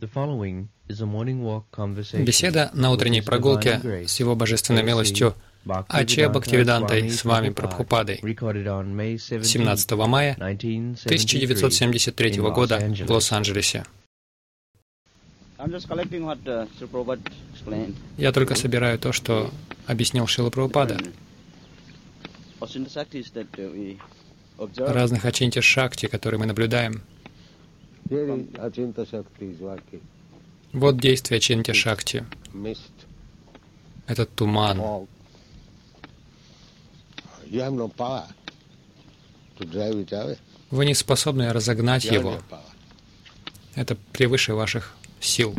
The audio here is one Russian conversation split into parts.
Беседа на утренней прогулке с Его Божественной милостью Аче Бхактивидантой, с вами Прабхупадой, 17 мая 1973 года в Лос-Анджелесе. Я только собираю то, что объяснил Шрила Прабхупада. Разных ачинтя шакти, которые мы наблюдаем. Вот действие ачинтя шакти. Этот туман. Вы не способны разогнать его. Это превыше ваших сил.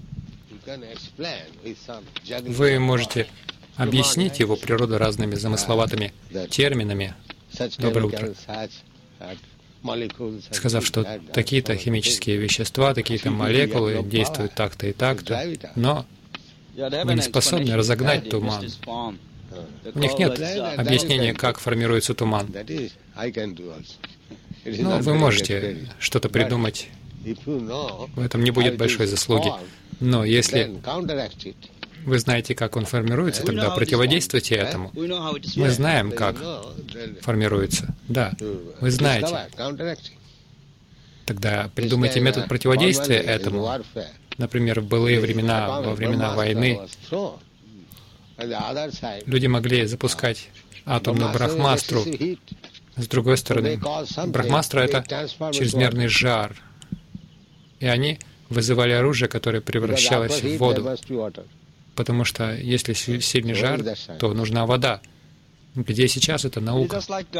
Вы можете объяснить его природу разными замысловатыми терминами. Доброе утро. Сказав, что такие-то химические вещества, такие-то молекулы действуют так-то и так-то, но вы не способны разогнать туман. У них нет объяснения, как формируется туман. Но вы можете что-то придумать. В этом не будет большой заслуги. Но если вы знаете, как он формируется, тогда противодействуйте этому. Мы знаем, как формируется. Да, вы знаете. Тогда придумайте метод противодействия этому. Например, в былые времена, во времена войны, люди могли запускать атомную брахмастру. С другой стороны, брахмастра — это чрезмерный жар. И они вызывали оружие, которое превращалось в воду. Потому что если сильный жар, то нужна вода. Где сейчас это наука?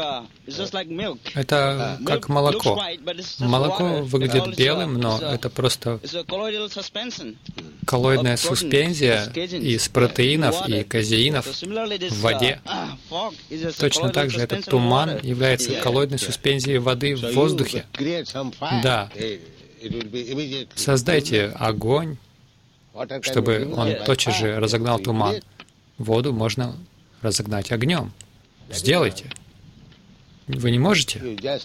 Это как молоко. Молоко выглядит белым, но это просто коллоидная суспензия из протеинов и казеинов в воде. Точно так же этот туман является коллоидной суспензией воды в воздухе. Да. Создайте огонь, чтобы он тотчас же разогнал туман. Воду можно разогнать огнем. Сделайте. Вы не можете?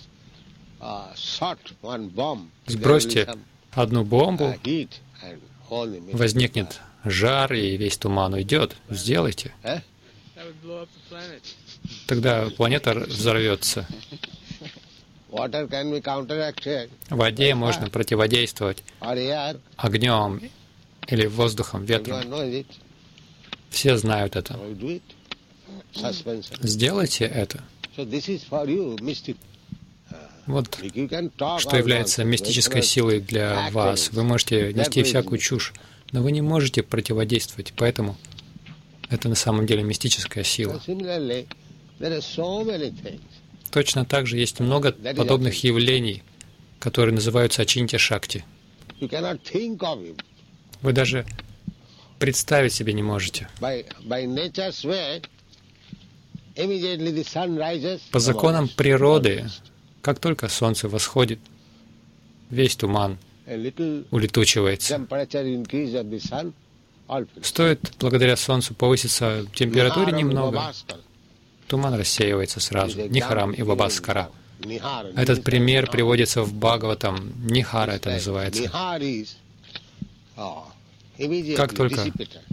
Сбросьте одну бомбу, возникнет жар, и весь туман уйдет. Сделайте. Тогда планета взорвется. Воде можно противодействовать огнем или воздухом, ветром. Все знают это. Сделайте это. Вот что является мистической силой для вас. Вы можете нести всякую чушь, но вы не можете противодействовать, поэтому это на самом деле мистическая сила. Точно так же есть много подобных явлений, которые называются ачинтя шакти. Вы даже представить себе не можете. По законам природы, как только солнце восходит, весь туман улетучивается. Стоит благодаря солнцу повыситься температуре немного, туман рассеивается сразу. Нихарам и Вабаскара. Этот пример приводится в Бхагаватам. Нихара это называется. Как только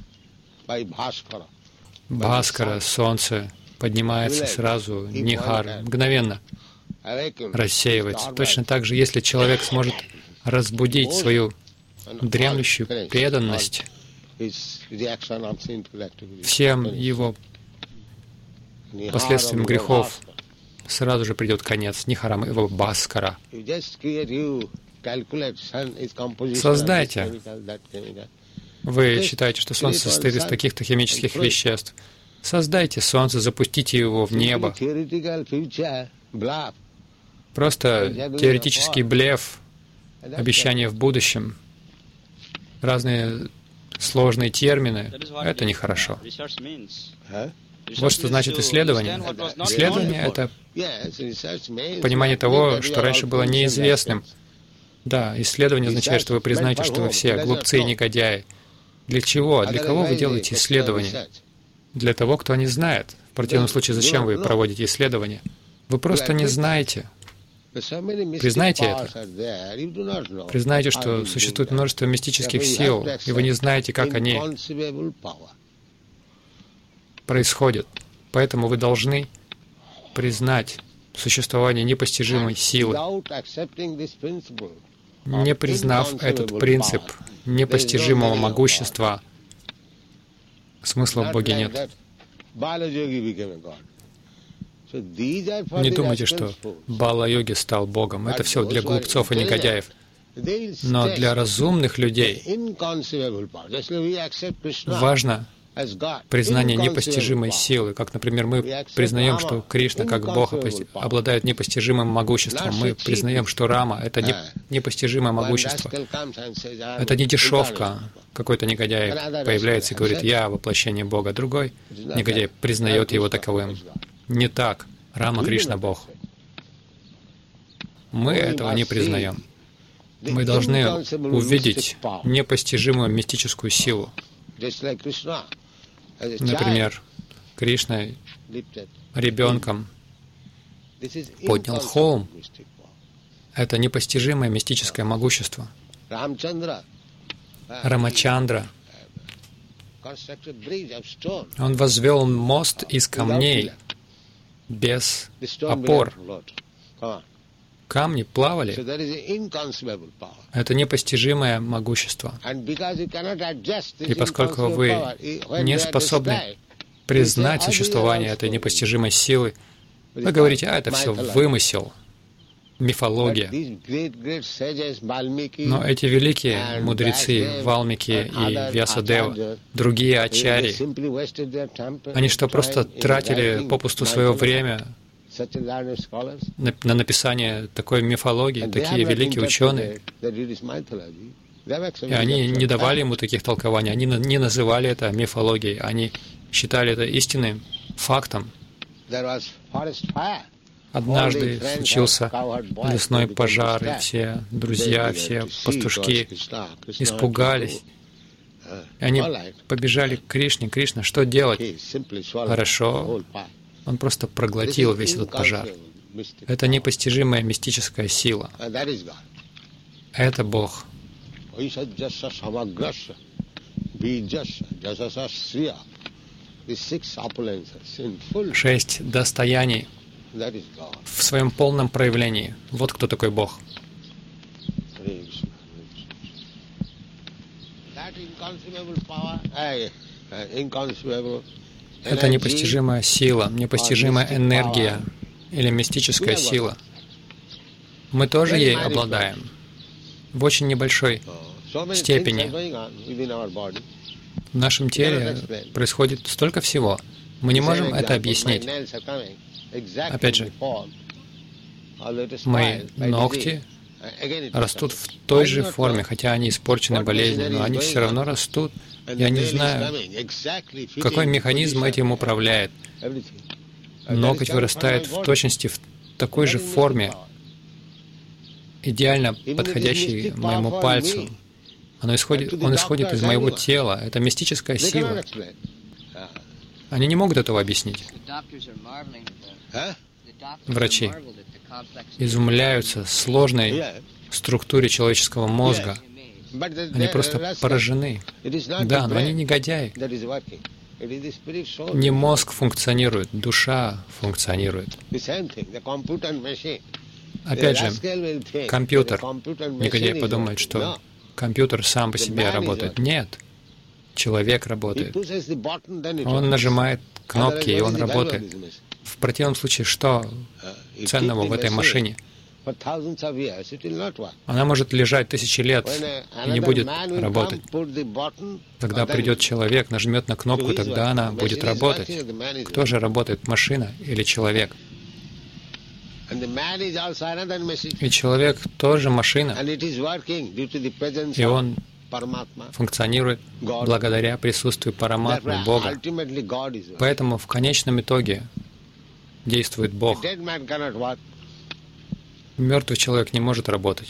Бхаскара, солнце, поднимается сразу, Нихар мгновенно рассеивается. Точно так же, если человек сможет разбудить свою дремлющую преданность всем его последствиям грехов, сразу же придет конец. Нихарам и Вабаскара. Создайте. Вы считаете, что Солнце состоит из таких-то химических веществ. Создайте Солнце, запустите его в небо. Просто теоретический блеф, обещание в будущем, разные сложные термины — это нехорошо. Вот что значит исследование. Исследование — это понимание того, что раньше было неизвестным. Да, исследование означает, что вы признаете, что вы все глупцы и негодяи. Для чего? Для кого вы делаете исследование? Для того, кто не знает. В противном случае, зачем вы проводите исследования? Вы просто не знаете. Признайте это. Признайте, что существует множество мистических сил, и вы не знаете, как они происходят. Поэтому вы должны признать существование непостижимой силы. Не признав этот принцип непостижимого могущества, смысла в Боге нет. Не думайте, что Бала-йоги стал Богом. Это все для глупцов и негодяев. Но для разумных людей важно признание непостижимой силы. Как, например, мы признаем, что Кришна, как Бог, обладает непостижимым могуществом. Мы признаем, что Рама — это непостижимое могущество. Это не дешевка. Какой-то негодяй появляется и говорит: «Я воплощение Бога». Другой негодяй признает его таковым. Не так. Рама Кришна — Бог. Мы этого не признаем. Мы должны увидеть непостижимую мистическую силу. Например, Кришна ребенком поднял холм. Это непостижимое мистическое могущество. Рамачандра, он возвел мост из камней, без опор. Камни плавали. Это непостижимое могущество. И поскольку вы не способны признать существование этой непостижимой силы, вы говорите: это все вымысел, мифология. Но эти великие мудрецы, Валмики и Вьясадева, другие ачарьи, они что, просто тратили попусту свое время на написание такой мифологии, такие великие ученые? И они не давали ему таких толкований, они не называли это мифологией, они считали это истинным фактом. Однажды случился лесной пожар, и все друзья, все пастушки испугались. И они побежали к Кришне. Кришна, что делать? Хорошо. Он просто проглотил весь этот пожар. Это непостижимая мистическая сила. Это Бог. 6 достояний в своем полном проявлении. Вот кто такой Бог. Это непостижимая сила, непостижимая энергия или мистическая сила. Мы тоже ей обладаем в очень небольшой степени. В нашем теле происходит столько всего. Мы не можем это объяснить. Опять же, мои ногти растут в той же форме, хотя они испорчены болезнью, но они все равно растут. Я не знаю, какой механизм этим управляет. Ноготь вырастает в точности в такой же форме, идеально подходящей моему пальцу. Он исходит из моего тела. Это мистическая сила. Они не могут этого объяснить. Врачи изумляются сложной структуре человеческого мозга. Они просто поражены. Да, но они негодяи. Не мозг функционирует, душа функционирует. Опять же, компьютер. Негодяй подумает, что компьютер сам по себе работает. Нет. Человек работает. Он нажимает кнопки, и он работает. В противном случае, что ценного в этой машине? Она может лежать тысячи лет и не будет работать. Когда придет человек, нажмет на кнопку, тогда она будет работать. Кто же работает, машина или человек? И человек тоже машина, и он функционирует благодаря присутствию Параматмы, Бога. Поэтому в конечном итоге действует Бог. Мертвый человек не может работать.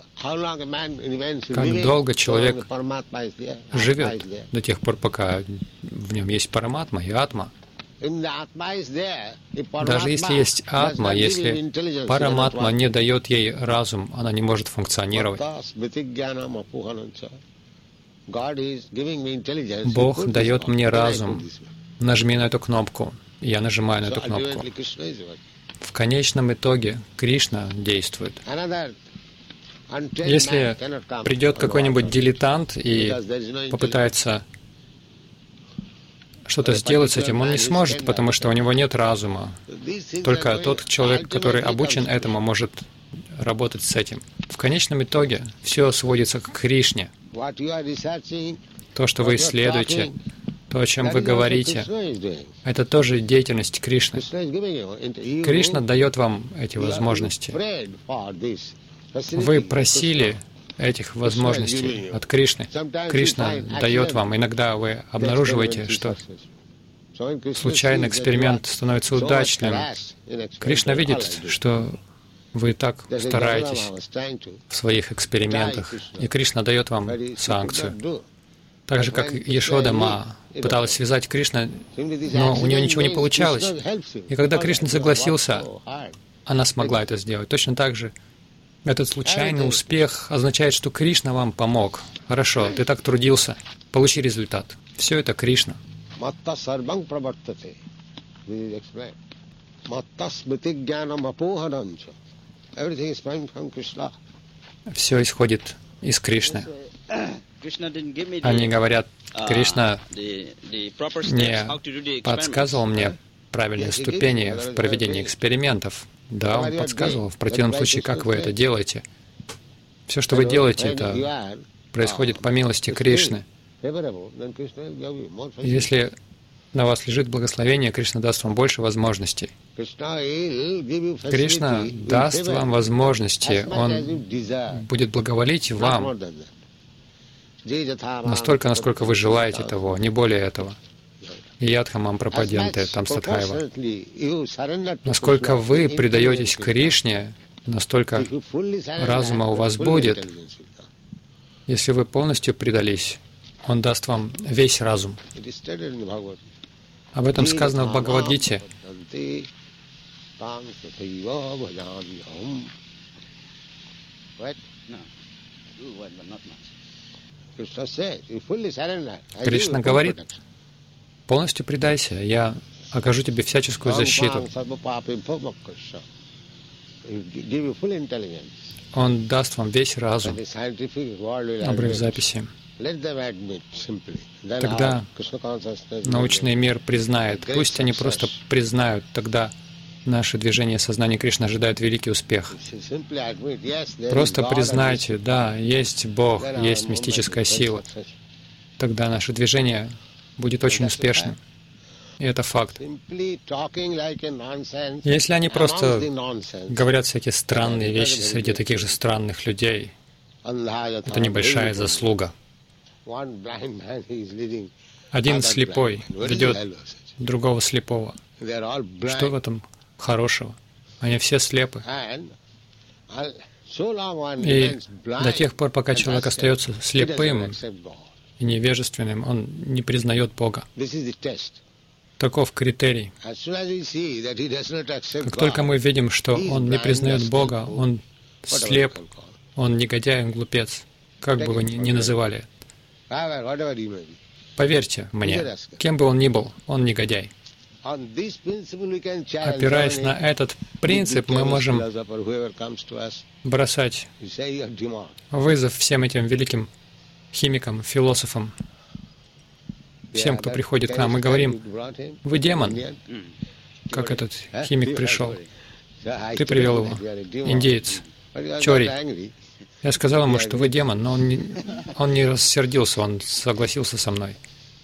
Как долго человек живет до тех пор, пока в нем есть Параматма и Атма? Даже если есть атма, если параматма не дает ей разум, она не может функционировать. Бог дает мне разум. Нажми на эту кнопку. И я нажимаю на эту кнопку. В конечном итоге Кришна действует. Если придет какой-нибудь дилетант и попытается что-то сделать с этим, он не сможет, потому что у него нет разума. Только тот человек, который обучен этому, может работать с этим. В конечном итоге все сводится к Кришне. То, что вы исследуете, то, о чем вы говорите, это тоже деятельность Кришны. Кришна дает вам эти возможности. Вы просили этих возможностей от Кришны. Кришна дает вам. Иногда вы обнаруживаете, что случайный эксперимент становится удачным. Кришна видит, что вы так стараетесь в своих экспериментах, и Кришна дает вам санкцию. Так же, как Яшода Ма пыталась связать Кришну, но у нее ничего не получалось. И когда Кришна согласился, она смогла это сделать. Точно так же этот случайный успех означает, что Кришна вам помог. Хорошо, ты так трудился, получи результат. Все это Кришна. Все исходит из Кришны. Они говорят, Кришна не подсказывал мне правильные ступени в проведении экспериментов. Да, он подсказывал. В противном случае, как вы это делаете? Все, что вы делаете, это происходит по милости Кришны. Если на вас лежит благословение, Кришна даст вам больше возможностей. Кришна даст вам возможности. Он будет благоволить вам настолько, насколько вы желаете того, не более этого. Ядхамам пропаденте, там Статхайва. Насколько вы предаетесь Кришне, настолько разума у вас будет. Если вы полностью предались, Он даст вам весь разум. Об этом сказано в Бхагавад-гите. Кришна говорит, полностью предайся, я окажу тебе всяческую защиту. Он даст вам весь разум. Обрыв записи. Тогда научный мир признает, пусть они просто признают, тогда наше движение сознания Кришны ожидает великий успех. Просто признайте, да, есть Бог, есть мистическая сила. Тогда наше движение будет очень успешным. И это факт. Если они просто говорят всякие странные вещи среди таких же странных людей, это небольшая заслуга. Один слепой ведет другого слепого. Что в этом хорошего? Они все слепы. И до тех пор, пока человек остается слепым и невежественным, он не признает Бога. Таков критерий. Как только мы видим, что он не признает Бога, он слеп, он негодяй, он глупец, как бы вы ни называли. Поверьте мне, кем бы он ни был, он негодяй. Опираясь на этот принцип, мы можем бросать вызов всем этим великим химикам, философам, всем, кто приходит к нам. Мы говорим, вы демон, как этот химик пришел. Ты привел его, индеец, Чори. Я сказал ему, что вы демон, но он не рассердился, он согласился со мной.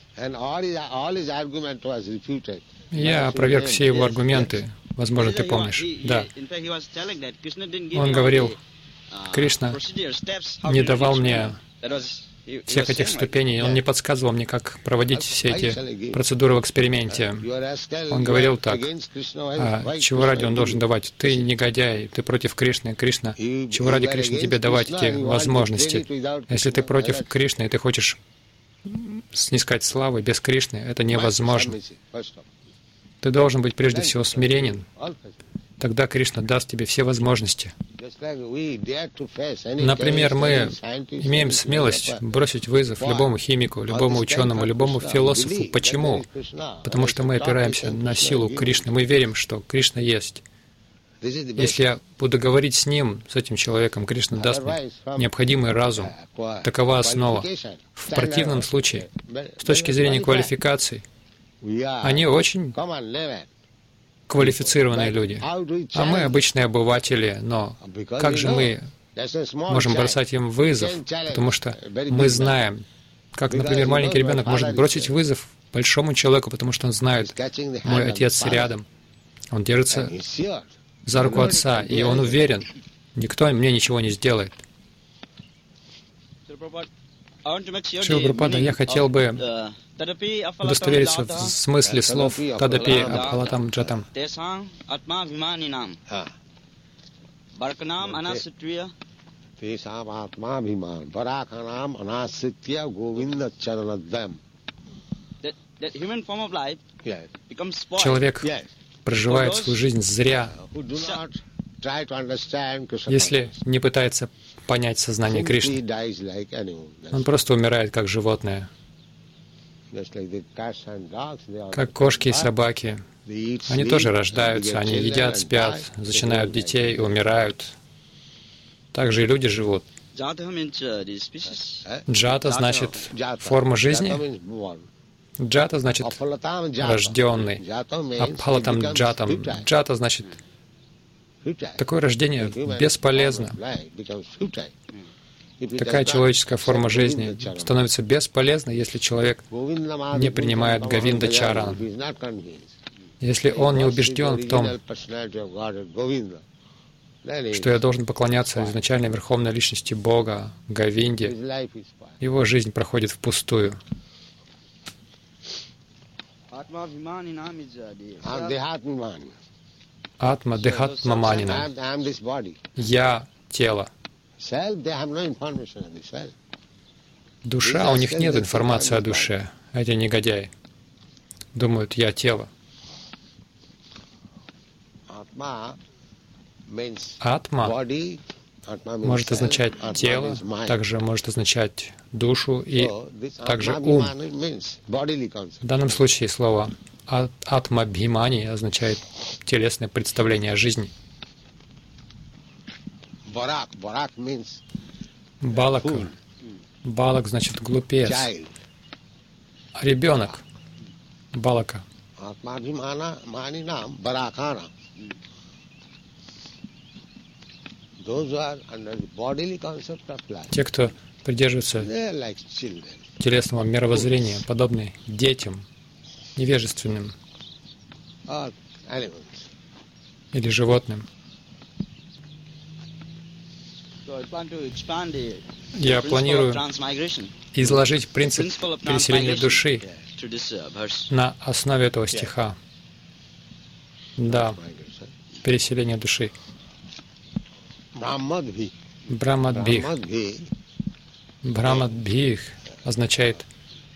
Я опроверг все его аргументы. Возможно, ты помнишь. Да. Он говорил, Кришна не давал мне всех этих ступеней, он не подсказывал мне, как проводить все эти процедуры в эксперименте. Он говорил так, чего ради он должен давать? Ты негодяй, ты против Кришны. Кришна, чего ради Кришне тебе давать эти возможности? Если ты против Кришны, и ты хочешь снискать славы без Кришны, это невозможно. Ты должен быть прежде всего смиренен. Тогда Кришна даст тебе все возможности. Например, мы имеем смелость бросить вызов любому химику, любому ученому, любому философу. Почему? Потому что мы опираемся на силу Кришны. Мы верим, что Кришна есть. Если я буду говорить с ним, с этим человеком, Кришна даст мне необходимый разум. Такова основа. В противном случае, с точки зрения квалификаций, они очень квалифицированные люди. А мы обычные обыватели, но как же мы можем бросать им вызов? Потому что мы знаем, как, например, маленький ребенок может бросить вызов большому человеку, потому что он знает, мой отец рядом. Он держится за руку отца, и он уверен, никто мне ничего не сделает. Шрила Прабхупада, я хотел бы удостовериться в смысле слов «Тадапи Абхалатам Джатам». Человек проживает свою жизнь зря, если не пытается понять сознание Кришны. Он просто умирает как животное. Как кошки и собаки. Они тоже рождаются, они едят, спят, зачинают детей и умирают. Также и люди живут. Джата значит форма жизни. Джата значит рожденный. Абхалатам джатам. Джата значит такое рождение бесполезно. Такая человеческая форма жизни становится бесполезной, если человек не принимает Говинда Чарана. Если он не убежден в том, что я должен поклоняться изначальной Верховной Личности Бога, Говинде, его жизнь проходит впустую. Атма Дехатмаманина. Я тело. Душа, у них нет информации о душе. Эти негодяи думают, я тело. Атма может означать тело, также может означать душу и также ум. В данном случае слово атма-бхимани означает телесное представление о жизни. Балак. Балак значит глупец. А ребенок. Балака. Те, кто придерживается телесного мировоззрения, подобны детям, невежественным или животным. Я планирую изложить принцип переселения души на основе этого стиха. Да, переселение души. Брамадбих. Брамадбих означает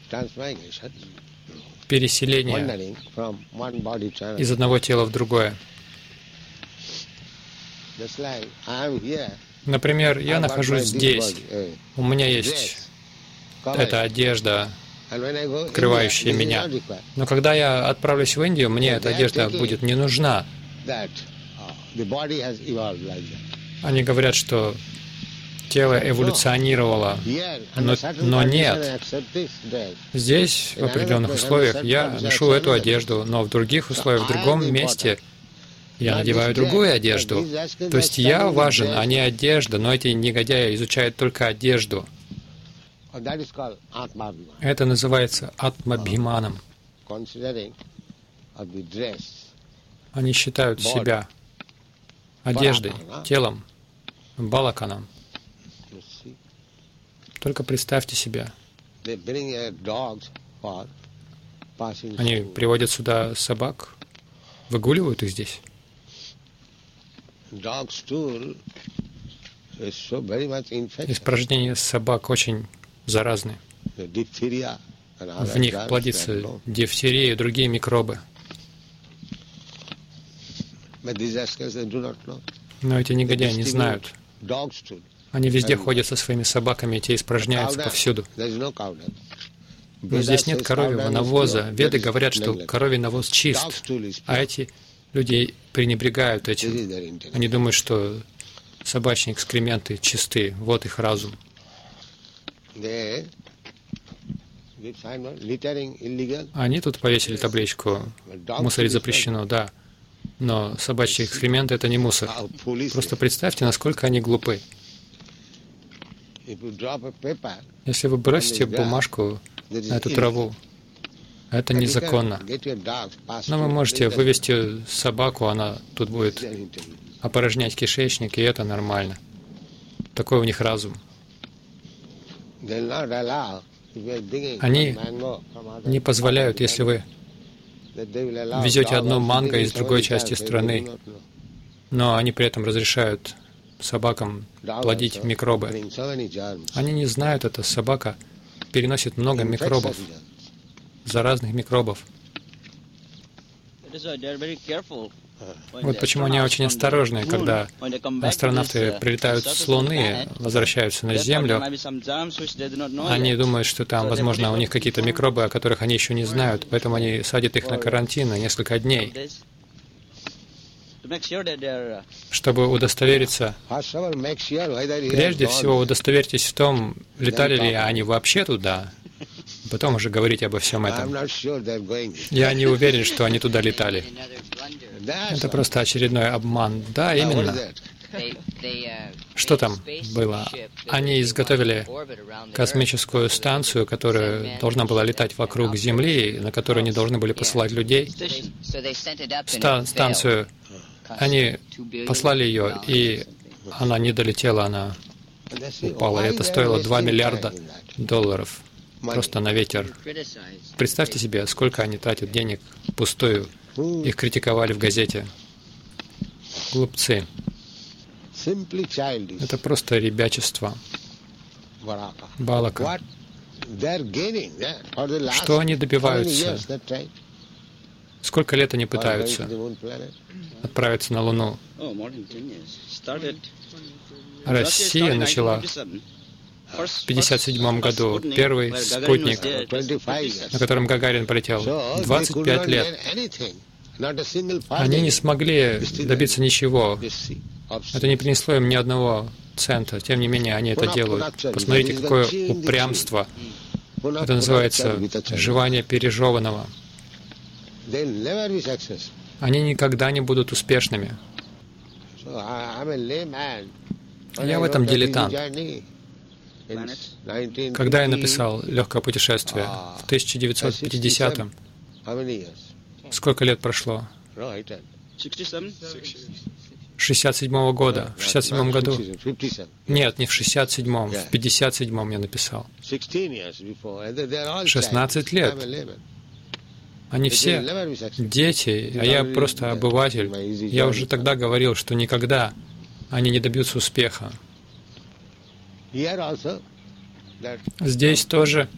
переселение из одного тела в другое. Например, я нахожусь здесь, у меня есть эта одежда, скрывающая меня. Но когда я отправлюсь в Индию, мне эта одежда будет не нужна. Они говорят, что тело эволюционировало, но нет. Здесь, в определенных условиях, я ношу эту одежду, но в других условиях, в другом месте я надеваю другую одежду. То есть я важен, а не одежда, но эти негодяи изучают только одежду. Это называется атмабхиманом. Они считают себя одеждой, телом, балаканом. Только представьте себя. Они приводят сюда собак, выгуливают их здесь. Испражнения собак очень заразны. В них плодится дифтерия и другие микробы. Но эти негодяи не знают. Они везде ходят со своими собаками, и те испражняются повсюду. Но здесь нет коровьего навоза. Веды говорят, что коровий навоз чист, а эти люди пренебрегают этим. Они думают, что собачьи экскременты чисты. Вот их разум. Они тут повесили табличку «Мусорить запрещено», да. Но собачьи экскременты — это не мусор. Просто представьте, насколько они глупы. Если вы бросите бумажку на эту траву, это незаконно. Но вы можете вывести собаку, она тут будет опорожнять кишечник, и это нормально. Такой у них разум. Они не позволяют, если вы везете одно манго из другой части страны, но они при этом разрешают собакам плодить микробы. Они не знают это. Собака переносит много микробов, заразных микробов. Вот почему они очень осторожны, когда астронавты прилетают с Луны, возвращаются на Землю. Они думают, что там, возможно, у них какие-то микробы, о которых они еще не знают, поэтому они садят их на карантин на несколько дней, чтобы удостовериться. Прежде всего, удостоверьтесь в том, летали ли они вообще туда, потом уже говорить обо всем этом. Я не уверен, что они туда летали. Это просто очередной обман. Да, именно. Что там было? Они изготовили космическую станцию, которая должна была летать вокруг Земли, на которую они должны были посылать людей. Станцию. Они послали ее, и она не долетела, она упала. И это стоило $2 миллиарда. Просто на ветер. Представьте себе, сколько они тратят денег впустую. Их критиковали в газете. Глупцы. Это просто ребячество. Балака. Что они добиваются? Сколько лет они пытаются отправиться на Луну? Россия начала в 1957 году первый спутник, на котором Гагарин полетел. 25 лет. Они не смогли добиться ничего. Это не принесло им ни одного цента. Тем не менее, они это делают. Посмотрите, какое упрямство. Это называется жевание пережеванного. Они никогда не будут успешными. Я в этом дилетант. Когда я написал «Легкое путешествие» в 1950-м, сколько лет прошло? 67-го года. В 67-м году? Нет, не в 67-м, в 57-м я написал. 16 лет. Они все дети, а я просто обыватель. Я уже тогда говорил, что никогда они не добьются успеха. Здесь тоже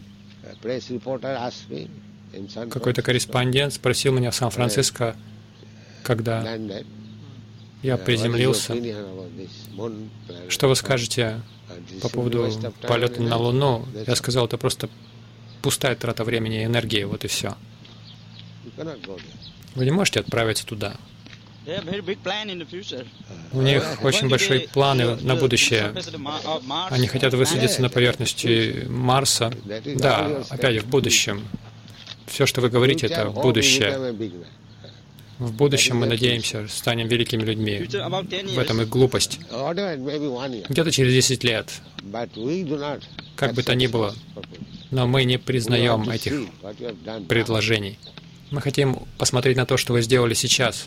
какой-то корреспондент спросил меня в Сан-Франциско, когда я приземлился, что вы скажете по поводу полета на Луну? Я сказал, это просто пустая трата времени и энергии, вот и все. Вы не можете отправиться туда. У них очень большие планы на будущее. Они хотят высадиться на поверхности Марса. Да, опять в будущем. Все, что вы говорите, это будущее. В будущем мы, надеемся, станем великими людьми. В этом и глупость. Где-то через 10 лет. Как бы то ни было. Но мы не признаем этих предложений. Мы хотим посмотреть на то, что вы сделали сейчас.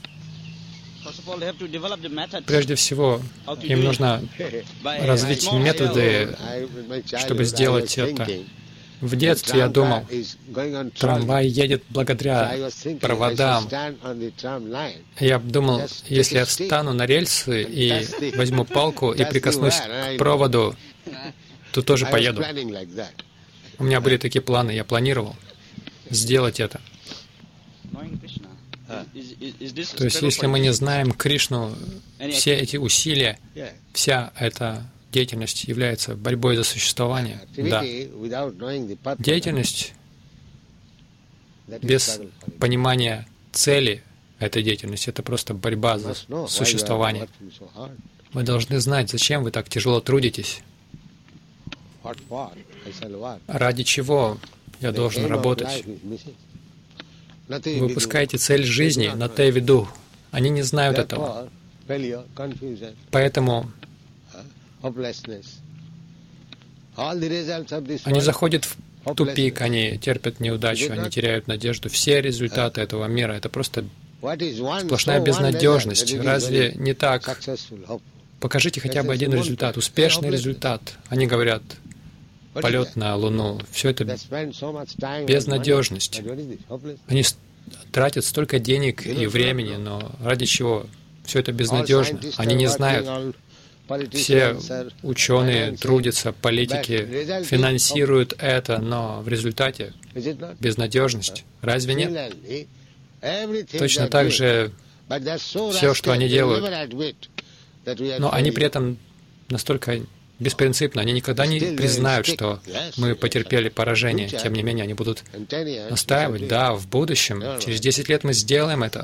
Прежде всего, им нужно развить методы, чтобы сделать это. В детстве я думал, трамвай едет благодаря проводам. Я думал, если я встану на рельсы и возьму палку и прикоснусь к проводу, то тоже поеду. У меня были такие планы, я планировал сделать это. То есть, если мы не знаем Кришну, все эти усилия, вся эта деятельность является борьбой за существование. Да. Деятельность без понимания цели этой деятельности — это просто борьба за существование. Вы должны знать, зачем вы так тяжело трудитесь. Ради чего я должен работать? Вы упускаете цель жизни на Т-виду. Они не знают этого. Поэтому они заходят в тупик, они терпят неудачу, они теряют надежду. Все результаты этого мира — это просто сплошная безнадежность. Разве не так? Покажите хотя бы один результат, успешный результат. Они говорят, полет на Луну. Все это безнадежность. Они тратят столько денег и времени, но ради чего? Все это безнадежно. Они не знают. Все ученые трудятся, политики финансируют это, но в результате безнадежность. Разве нет? Точно так же все, что они делают. Но они при этом настолько беспринципны, они никогда не признают, что мы потерпели поражение. Тем не менее, они будут настаивать, да, в будущем, через 10 лет мы сделаем это.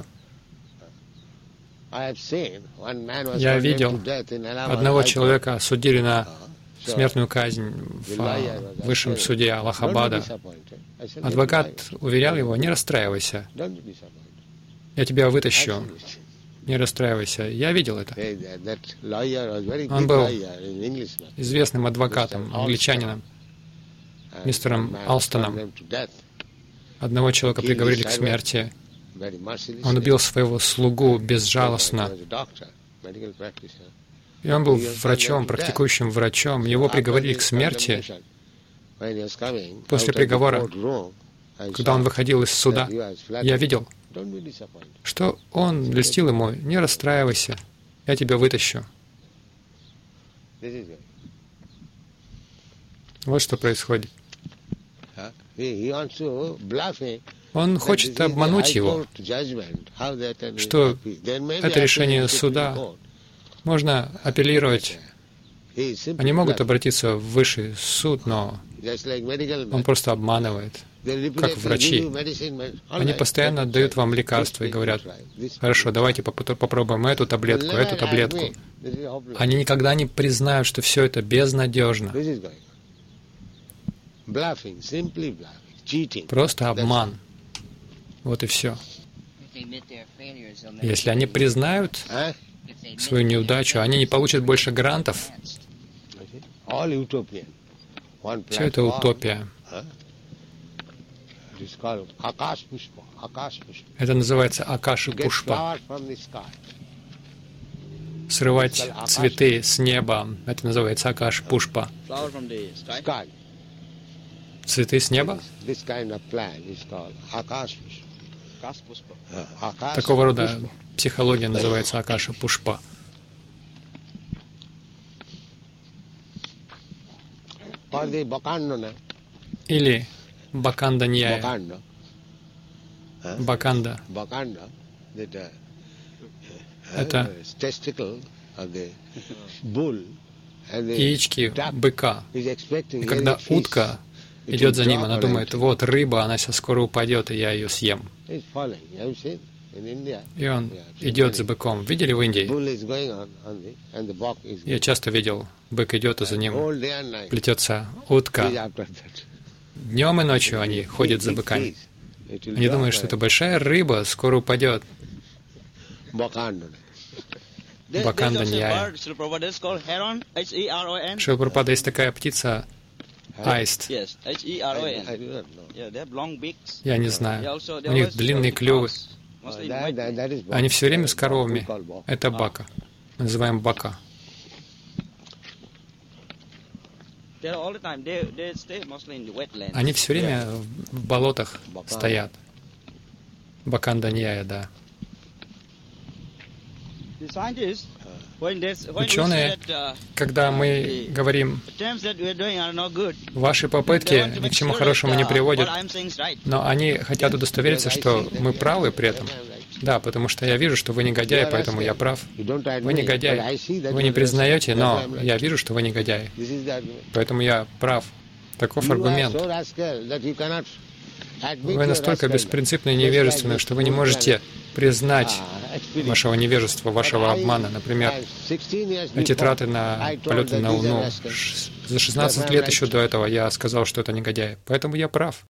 Я видел, одного человека осудили на смертную казнь в высшем суде Аллахабада. Адвокат уверял его, не расстраивайся, я тебя вытащу. Не расстраивайся. Я видел это. Он был известным адвокатом, англичанином, мистером Алстоном. Одного человека приговорили к смерти. Он убил своего слугу безжалостно. И он был врачом, практикующим врачом. Его приговорили к смерти. После приговора, когда он выходил из суда, я видел, что он льстил ему: не расстраивайся, я тебя вытащу. Вот что происходит. Он хочет обмануть его, что это решение суда можно апеллировать. Они могут обратиться в высший суд, но он просто обманывает, как врачи. Они постоянно дают вам лекарства и говорят: хорошо, давайте попробуем эту таблетку, эту таблетку. Они никогда не признают, что все это безнадежно. Просто обман. Вот и все. Если они признают свою неудачу, они не получат больше грантов. Все это утопия. Это называется Акаши Пушпа. Срывать цветы с неба. Это называется Акаши Пушпа. Цветы с неба? Такого рода психология называется Акаши Пушпа. Или Баканда Ньяя. Баканда. Это яички быка. И когда утка идет за ним, она думает: вот рыба, она сейчас скоро упадет, и я ее съем. И он идет за быком. Видели в Индии? Я часто видел, бык идет, и за ним плетется утка. Днем и ночью они ходят за быками. Они думают, что это большая рыба, скоро упадет. Баканда Ньяя. Шрила Прабхупада, есть такая птица, аист. Я не знаю. У них длинные клювы. Они все время с коровами. Это бака. Мы называем бака. Они все время в болотах стоят. Баканда Ньяя, да. Ученые, когда мы говорим, ваши попытки ни к чему хорошему не приводят, но они хотят удостовериться, что мы правы при этом. Да, потому что я вижу, что вы негодяй, поэтому я прав. Вы негодяй. Вы не признаете, но я вижу, что вы негодяй. Поэтому я прав. Таков аргумент. Вы настолько беспринципны и невежественны, что вы не можете признать вашего невежества, вашего обмана. Например, эти траты на полеты на Луну. За 16 лет еще до этого я сказал, что это негодяй. Поэтому я прав.